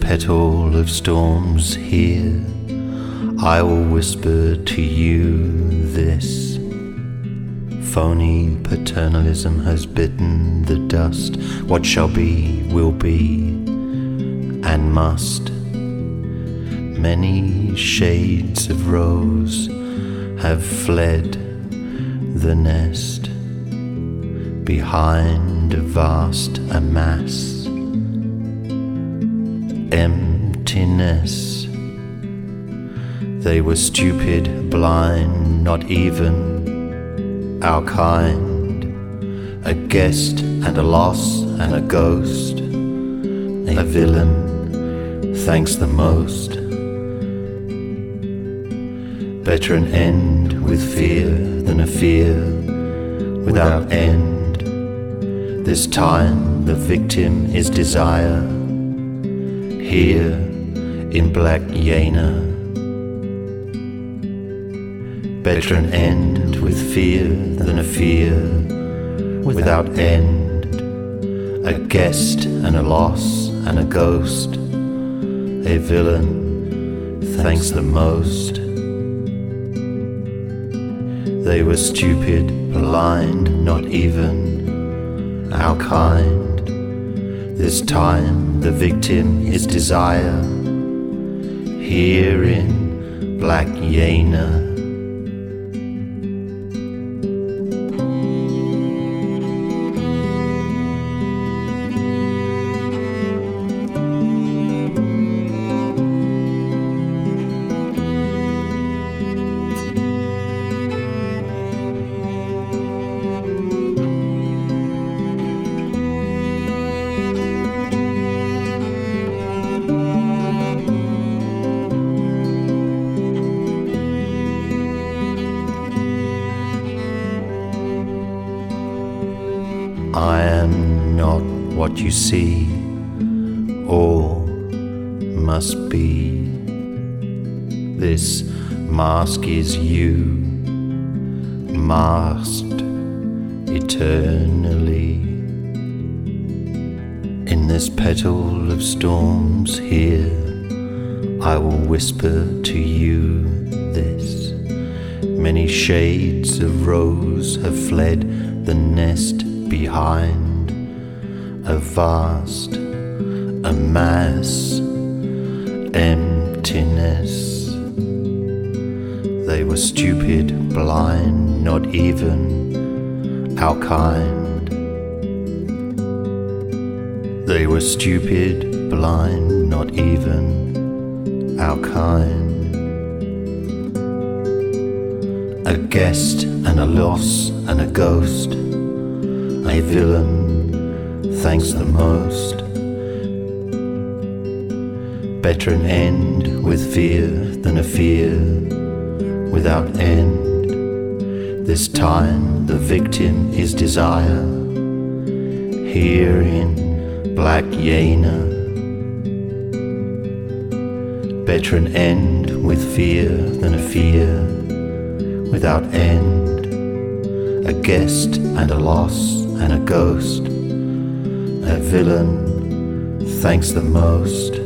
petal of storms here, I will whisper to you this. Phony paternalism has bitten the dust. What shall be, will be, and must. Many shades of rose have fled the nest behind a vast amass. Emptiness. They were stupid, blind, not even our kind. A guest and a loss and a ghost. A villain thanks the most. Better an end with fear than a fear without end. This time the victim is desire. Here in Black Yana. Better an end with fear than a fear without end. A guest and a loss and a ghost. A villain thanks the most. They were stupid, blind, not even our kind. This time the victim is desire. Here in Black Yana. I am not what you see or must be. This mask is you, masked eternally. In this petal of storms here, I will whisper to you this. Many shades of rose have fled the nest behind a vast amass. Emptiness. They were stupid, blind, not even our kind. They were stupid, blind, not even our kind. A guest and a loss and a ghost. A villain thanks the most. Better an end with fear than a fear without end. This time the victim is desire. Here in Black Yana. Better an end with fear than a fear without end. A guest and a loss and a ghost. A villain thanks the most.